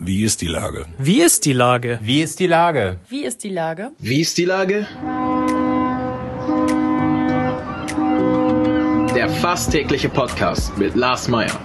Wie ist die Lage? Wie ist die Lage? Wie ist die Lage? Wie ist die Lage? Wie ist die Lage? Der fast tägliche Podcast mit Lars Meyer.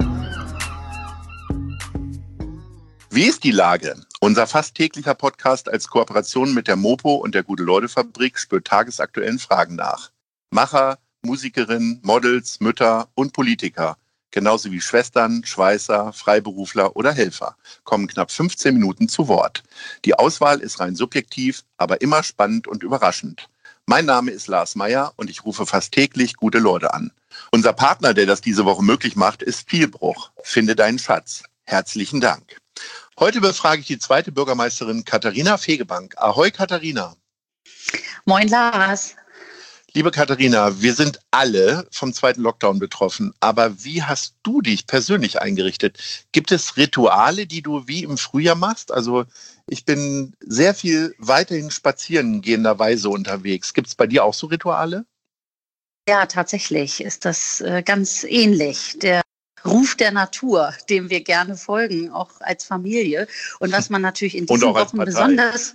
Wie ist die Lage? Unser fast täglicher Podcast als Kooperation mit der Mopo und der Gute-Leute-Fabrik spürt tagesaktuellen Fragen nach. Macher, Musikerinnen, Models, Mütter und Politiker, genauso wie Schwestern, Schweißer, Freiberufler oder Helfer, kommen knapp 15 Minuten zu Wort. Die Auswahl ist rein subjektiv, aber immer spannend und überraschend. Mein Name ist Lars Meyer und ich rufe fast täglich gute Leute an. Unser Partner, der das diese Woche möglich macht, ist Vielbruch. Finde deinen Schatz. Herzlichen Dank. Heute befrage ich die zweite Bürgermeisterin Katharina Fegebank. Ahoi, Katharina. Moin, Lars. Liebe Katharina, wir sind alle vom zweiten Lockdown betroffen. Aber wie hast du dich persönlich eingerichtet? Gibt es Rituale, die du wie im Frühjahr machst? Also ich bin sehr viel weiterhin spazieren gehenderweise unterwegs. Gibt es bei dir auch so Rituale? Ja, tatsächlich ist das ganz ähnlich. Der Ruf der Natur, dem wir gerne folgen, auch als Familie. Und was man natürlich in diesen Wochen besonders,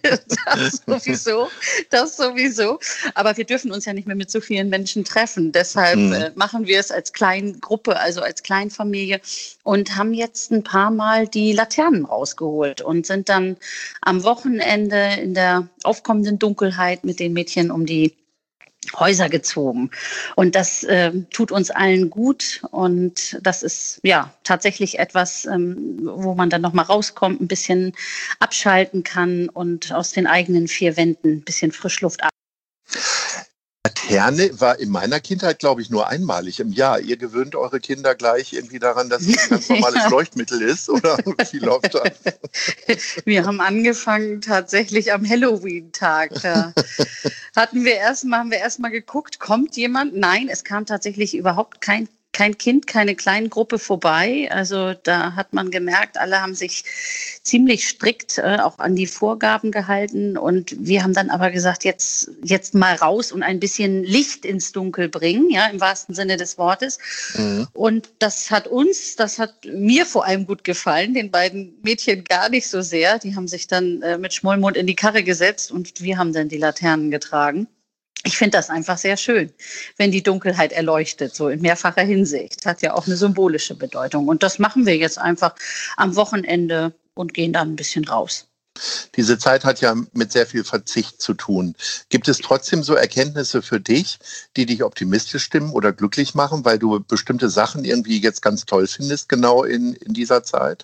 das sowieso. Aber wir dürfen uns ja nicht mehr mit so vielen Menschen treffen. Deshalb machen wir es als Kleingruppe, also als Kleinfamilie und haben jetzt ein paar Mal die Laternen rausgeholt und sind dann am Wochenende in der aufkommenden Dunkelheit mit den Mädchen um die Häuser gezogen. Und das tut uns allen gut. Und das ist ja tatsächlich etwas, wo man dann nochmal rauskommt, ein bisschen abschalten kann und aus den eigenen vier Wänden ein bisschen Frischluft ab. Laterne war in meiner Kindheit, glaube ich, nur einmalig im Jahr. Ihr gewöhnt eure Kinder gleich irgendwie daran, dass es ein ganz normales Leuchtmittel ist? Oder wie läuft das? Wir haben angefangen tatsächlich am Halloween-Tag. Da haben wir erstmal geguckt, kommt jemand? Nein, es kam tatsächlich überhaupt kein Kind, keine Kleingruppe vorbei. Also da hat man gemerkt, alle haben sich ziemlich strikt auch an die Vorgaben gehalten. Und wir haben dann aber gesagt, jetzt mal raus und ein bisschen Licht ins Dunkel bringen, ja, im wahrsten Sinne des Wortes. Mhm. Und das hat mir vor allem gut gefallen, den beiden Mädchen gar nicht so sehr. Die haben sich dann mit Schmollmund in die Karre gesetzt und wir haben dann die Laternen getragen. Ich finde das einfach sehr schön, wenn die Dunkelheit erleuchtet, so in mehrfacher Hinsicht. Hat ja auch eine symbolische Bedeutung. Und das machen wir jetzt einfach am Wochenende und gehen dann ein bisschen raus. Diese Zeit hat ja mit sehr viel Verzicht zu tun. Gibt es trotzdem so Erkenntnisse für dich, die dich optimistisch stimmen oder glücklich machen, weil du bestimmte Sachen irgendwie jetzt ganz toll findest, genau in dieser Zeit?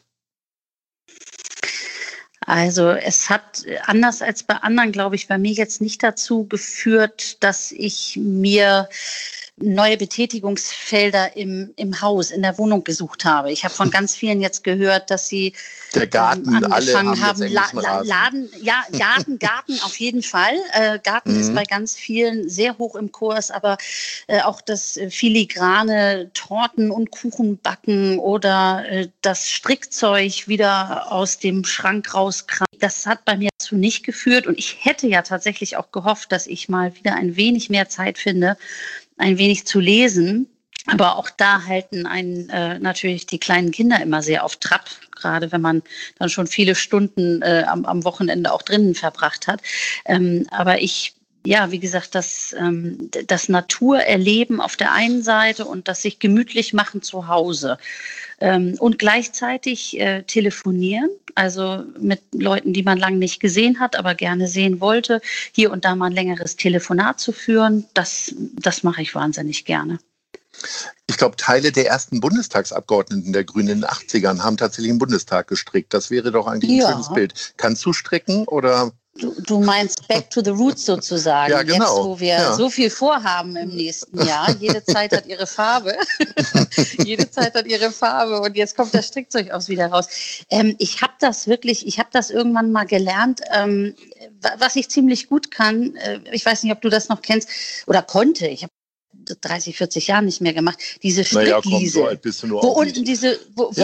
Also es hat anders als bei anderen, glaube ich, bei mir jetzt nicht dazu geführt, dass ich mir neue Betätigungsfelder im Haus, in der Wohnung gesucht habe. Ich habe von ganz vielen jetzt gehört, dass sie der Garten, angefangen alle haben, Garten auf jeden Fall. Garten ist bei ganz vielen sehr hoch im Kurs, aber auch das filigrane Torten- und Kuchenbacken oder das Strickzeug wieder aus dem Schrank rauskramen. Das hat bei mir dazu nicht geführt und ich hätte ja tatsächlich auch gehofft, dass ich mal wieder ein wenig mehr Zeit finde, ein wenig zu lesen. Aber auch da halten einen natürlich die kleinen Kinder immer sehr auf Trab, gerade wenn man dann schon viele Stunden am Wochenende auch drinnen verbracht hat. Aber wie gesagt, das Naturerleben auf der einen Seite und das sich gemütlich machen zu Hause und gleichzeitig telefonieren, also mit Leuten, die man lange nicht gesehen hat, aber gerne sehen wollte, hier und da mal ein längeres Telefonat zu führen, das mache ich wahnsinnig gerne. Ich glaube, Teile der ersten Bundestagsabgeordneten der Grünen in den 80ern haben tatsächlich im Bundestag gestrickt. Das wäre doch eigentlich ein schönes Bild. Kannst du stricken oder? Du meinst Back to the Roots sozusagen. Ja, genau. Jetzt, wo wir so viel vorhaben im nächsten Jahr. Jede Zeit hat ihre Farbe. Und jetzt kommt das Strickzeug auch wieder raus. Ich habe das irgendwann mal gelernt, was ich ziemlich gut kann. Ich weiß nicht, ob du das noch kennst oder konnte. Ich habe 30, 40 Jahren nicht mehr gemacht. Diese Naja, komm, Strickliesel, so alt bist du nur wo auch unten nicht. diese,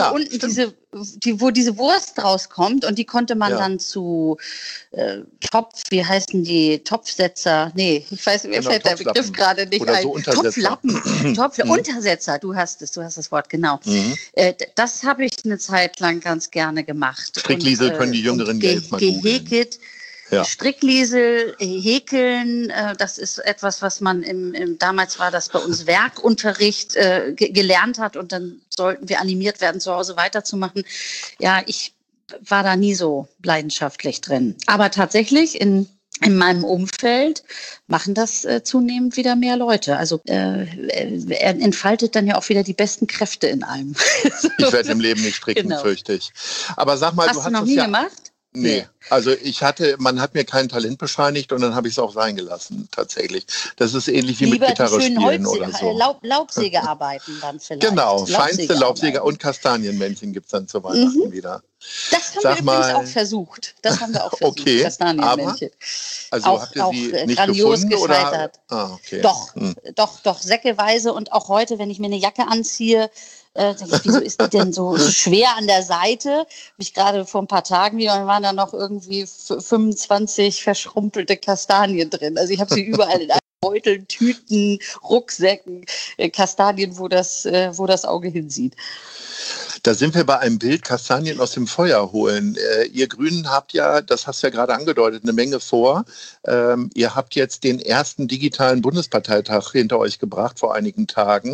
wo diese Wurst rauskommt und die konnte man dann zu wie heißen die, Topfsetzer? Nee, ich weiß, mir fällt der Begriff gerade nicht oder ein. so Untersetzer. Untersetzer, du hast das Wort, genau. Das habe ich eine Zeit lang ganz gerne gemacht. Strickliesel können die Jüngeren ja jetzt mal gehäkelt. Ja. Strickliesel, häkeln, das ist etwas, was man damals war das bei uns Werkunterricht gelernt hat und dann sollten wir animiert werden, zu Hause weiterzumachen. Ja, ich war da nie so leidenschaftlich drin. Aber tatsächlich in meinem Umfeld machen das zunehmend wieder mehr Leute. Also er entfaltet dann ja auch wieder die besten Kräfte in einem. Ich werde im Leben nicht stricken, fürchte ich. Aber sag mal, hast du noch nie gemacht? Nee, also man hat mir kein Talent bescheinigt und dann habe ich es auch sein gelassen, tatsächlich. Das ist ähnlich wie lieber mit Gitarre spielen oder so. Laubsägearbeiten dann vielleicht. Genau, feinste Laubsäge und Kastanienmännchen gibt es dann zu Weihnachten wieder. Das haben wir übrigens auch versucht. Das haben wir auch versucht, okay, Kastanienmännchen. Also auch, habt ihr sie nicht grandios gefunden? Gescheitert. Oder? Okay. Doch, säckeweise. Und auch heute, wenn ich mir eine Jacke anziehe, denke ich, wieso ist die denn so schwer an der Seite? Habe ich gerade vor ein paar Tagen wieder, und waren da noch irgendwie 25 verschrumpelte Kastanien drin. Also ich habe sie überall in Beuteln, Tüten, Rucksäcken, Kastanien, wo das Auge hinsieht. Da sind wir bei einem Bild, Kastanien aus dem Feuer holen. Ihr Grünen habt ja, das hast du ja gerade angedeutet, eine Menge vor. Ihr habt jetzt den ersten digitalen Bundesparteitag hinter euch gebracht vor einigen Tagen.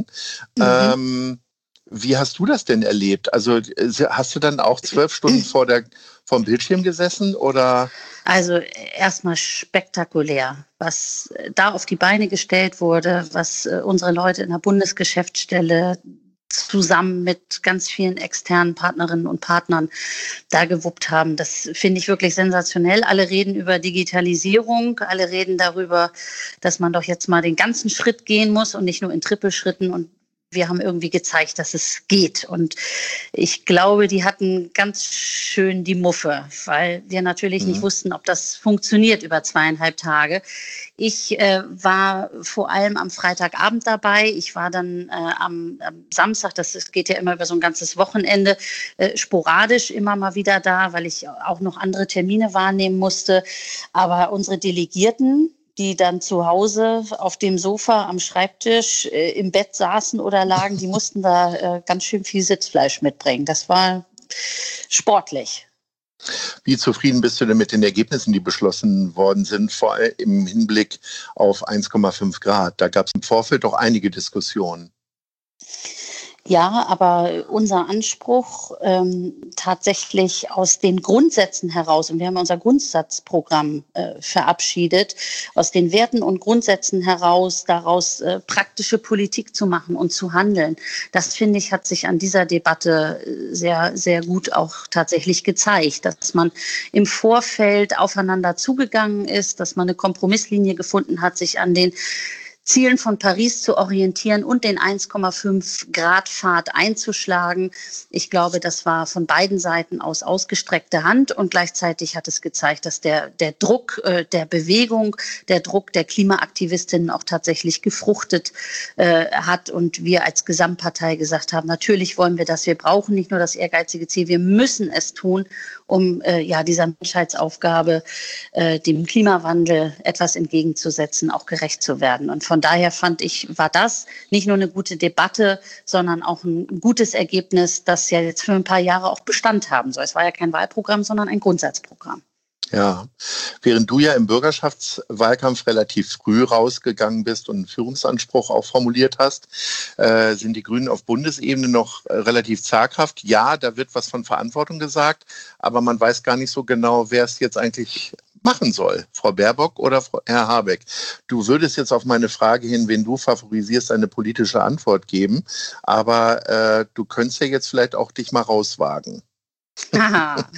Wie hast du das denn erlebt? Also hast du dann auch 12 Stunden vorm Bildschirm gesessen oder? Also erstmal spektakulär, was da auf die Beine gestellt wurde, was unsere Leute in der Bundesgeschäftsstelle zusammen mit ganz vielen externen Partnerinnen und Partnern da gewuppt haben. Das finde ich wirklich sensationell. Alle reden über Digitalisierung, alle reden darüber, dass man doch jetzt mal den ganzen Schritt gehen muss und nicht nur in Trippelschritten, und wir haben irgendwie gezeigt, dass es geht. Und ich glaube, die hatten ganz schön die Muffe, weil wir natürlich nicht wussten, ob das funktioniert über 2,5 Tage. Ich war vor allem am Freitagabend dabei. Ich war dann am Samstag, das geht ja immer über so ein ganzes Wochenende, sporadisch immer mal wieder da, weil ich auch noch andere Termine wahrnehmen musste. Aber unsere Delegierten, die dann zu Hause auf dem Sofa am Schreibtisch im Bett saßen oder lagen, die mussten da ganz schön viel Sitzfleisch mitbringen. Das war sportlich. Wie zufrieden bist du denn mit den Ergebnissen, die beschlossen worden sind, vor allem im Hinblick auf 1,5 Grad? Da gab es im Vorfeld doch einige Diskussionen. Ja, aber unser Anspruch tatsächlich aus den Grundsätzen heraus, und wir haben unser Grundsatzprogramm verabschiedet, aus den Werten und Grundsätzen heraus, daraus praktische Politik zu machen und zu handeln. Das, finde ich, hat sich an dieser Debatte sehr, sehr gut auch tatsächlich gezeigt, dass man im Vorfeld aufeinander zugegangen ist, dass man eine Kompromisslinie gefunden hat, sich an den Zielen von Paris zu orientieren und den 1,5 Grad Pfad einzuschlagen. Ich glaube, das war von beiden Seiten aus ausgestreckte Hand, und gleichzeitig hat es gezeigt, dass der Druck der Bewegung, der Druck der Klimaaktivistinnen auch tatsächlich gefruchtet hat, und wir als Gesamtpartei gesagt haben, natürlich wollen wir das, wir brauchen nicht nur das ehrgeizige Ziel, wir müssen es tun, um dieser Menschheitsaufgabe, dem Klimawandel etwas entgegenzusetzen, auch gerecht zu werden. Und von daher fand ich, war das nicht nur eine gute Debatte, sondern auch ein gutes Ergebnis, das ja jetzt für ein paar Jahre auch Bestand haben soll. Es war ja kein Wahlprogramm, sondern ein Grundsatzprogramm. Ja, während du ja im Bürgerschaftswahlkampf relativ früh rausgegangen bist und einen Führungsanspruch auch formuliert hast, sind die Grünen auf Bundesebene noch relativ zaghaft. Ja, da wird was von Verantwortung gesagt, aber man weiß gar nicht so genau, wer es jetzt eigentlich machen soll, Frau Baerbock oder Herr Habeck. Du würdest jetzt auf meine Frage hin, wen du favorisierst, eine politische Antwort geben, aber du könntest ja jetzt vielleicht auch dich mal rauswagen. Aha.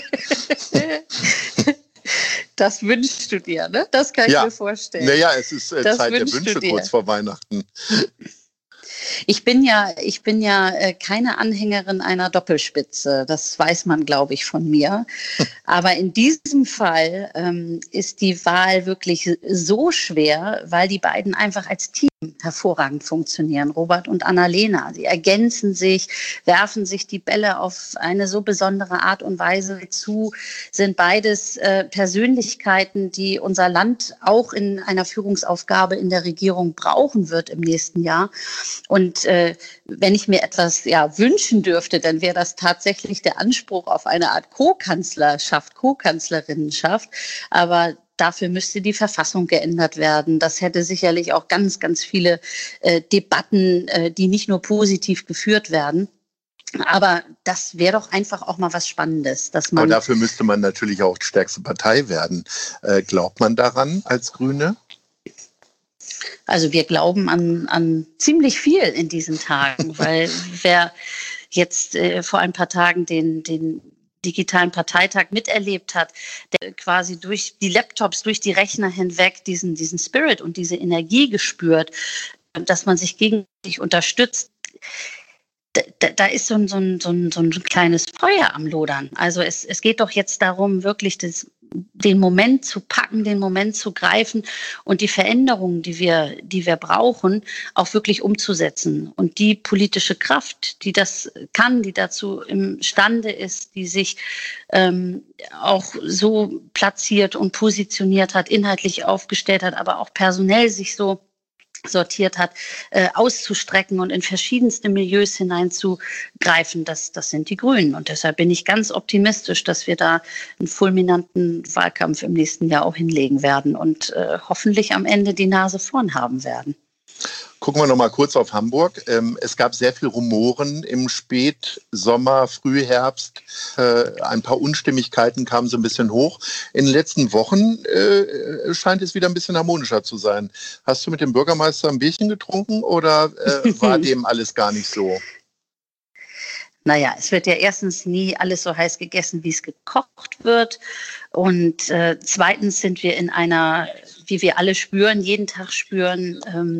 Das wünschst du dir, ne? Das kann ich mir vorstellen. Naja, es ist Zeit der Wünsche kurz vor Weihnachten. Ich bin ja keine Anhängerin einer Doppelspitze. Das weiß man, glaube ich, von mir. Aber in diesem Fall ist die Wahl wirklich so schwer, weil die beiden einfach als Team hervorragend funktionieren, Robert und Annalena. Sie ergänzen sich, werfen sich die Bälle auf eine so besondere Art und Weise zu, sind beides Persönlichkeiten, die unser Land auch in einer Führungsaufgabe in der Regierung brauchen wird im nächsten Jahr. Und wenn ich mir etwas wünschen dürfte, dann wäre das tatsächlich der Anspruch auf eine Art Co-Kanzlerschaft, Co-Kanzlerinnenschaft. Aber dafür müsste die Verfassung geändert werden. Das hätte sicherlich auch ganz, ganz viele Debatten, die nicht nur positiv geführt werden. Aber das wäre doch einfach auch mal was Spannendes. Aber dafür müsste man natürlich auch die stärkste Partei werden. Glaubt man daran als Grüne? Also wir glauben an ziemlich viel in diesen Tagen, weil wer jetzt vor ein paar Tagen den digitalen Parteitag miterlebt hat, der quasi durch die Laptops, durch die Rechner hinweg diesen Spirit und diese Energie gespürt, dass man sich gegenseitig unterstützt. Da ist so ein kleines Feuer am Lodern. Also es geht doch jetzt darum, wirklich den Moment zu packen, den Moment zu greifen und die Veränderungen, die wir brauchen, auch wirklich umzusetzen. Und die politische Kraft, die das kann, die dazu imstande ist, die sich auch so platziert und positioniert hat, inhaltlich aufgestellt hat, aber auch personell sich so sortiert hat, auszustrecken und in verschiedenste Milieus hineinzugreifen, das sind die Grünen. Und deshalb bin ich ganz optimistisch, dass wir da einen fulminanten Wahlkampf im nächsten Jahr auch hinlegen werden und hoffentlich am Ende die Nase vorn haben werden. Gucken wir noch mal kurz auf Hamburg. Es gab sehr viel Rumoren im Spätsommer, Frühherbst. Ein paar Unstimmigkeiten kamen so ein bisschen hoch. In den letzten Wochen scheint es wieder ein bisschen harmonischer zu sein. Hast du mit dem Bürgermeister ein Bierchen getrunken oder war dem alles gar nicht so? Naja, es wird ja erstens nie alles so heiß gegessen, wie es gekocht wird. Und zweitens sind wir in einer, wie wir alle spüren, jeden Tag spüren,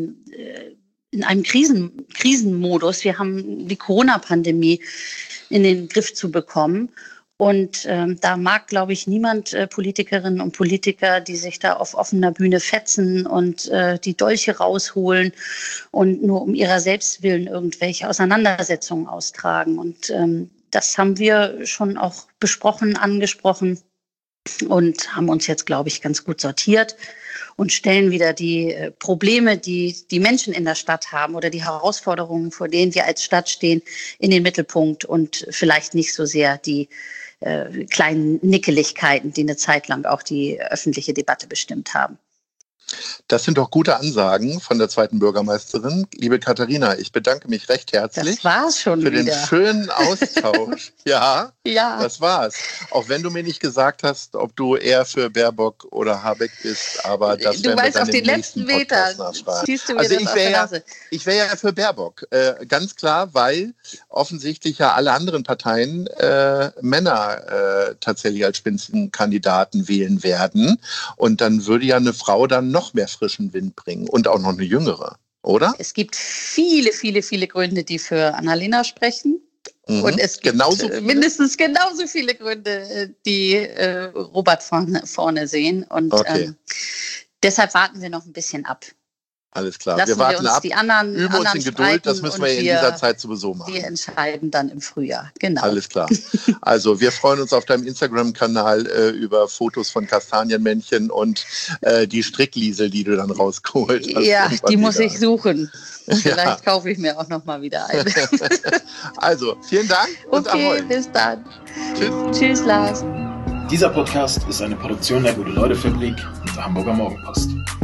in einem Krisenmodus. Wir haben die Corona-Pandemie in den Griff zu bekommen. Und da mag, glaube ich, niemand Politikerinnen und Politiker, die sich da auf offener Bühne fetzen und die Dolche rausholen und nur um ihrer selbst willen irgendwelche Auseinandersetzungen austragen. Und das haben wir schon auch besprochen, angesprochen und haben uns jetzt, glaube ich, ganz gut sortiert und stellen wieder die Probleme, die die Menschen in der Stadt haben oder die Herausforderungen, vor denen wir als Stadt stehen, in den Mittelpunkt und vielleicht nicht so sehr die kleinen Nickeligkeiten, die eine Zeit lang auch die öffentliche Debatte bestimmt haben. Das sind doch gute Ansagen von der zweiten Bürgermeisterin. Liebe Katharina, ich bedanke mich recht herzlich. Das war's schon für wieder. Den schönen Austausch. Ja, das war's. Auch wenn du mir nicht gesagt hast, ob du eher für Baerbock oder Habeck bist, aber das du werden wir weißt, dann auf den letzten Meter ziehst du mir also das auf die Nase. Ich wäre ja für Baerbock, ganz klar, weil offensichtlich ja alle anderen Parteien Männer tatsächlich als Spitzenkandidaten wählen werden. Und dann würde ja eine Frau dann noch mehr frischen Wind bringen und auch noch eine jüngere, oder? Es gibt viele, viele, viele Gründe, die für Annalena sprechen. Und es gibt mindestens genauso viele Gründe, die Robert vorne sehen. Und deshalb warten wir noch ein bisschen ab. Alles klar. Lassen wir warten uns ab, die anderen, üben uns in Geduld, das müssen wir in dieser Zeit sowieso machen. Wir entscheiden dann im Frühjahr, genau. Alles klar. Also wir freuen uns auf deinem Instagram-Kanal über Fotos von Kastanienmännchen und die Strickliesel, die du dann rausgeholt hast. Ja, die muss ich suchen. Vielleicht kaufe ich mir auch noch mal wieder eine. Also, vielen Dank und Ahoi. Bis dann. Tschüss. Tschüss, Lars. Dieser Podcast ist eine Produktion der Gute-Leute-Fabrik und der Hamburger Morgenpost.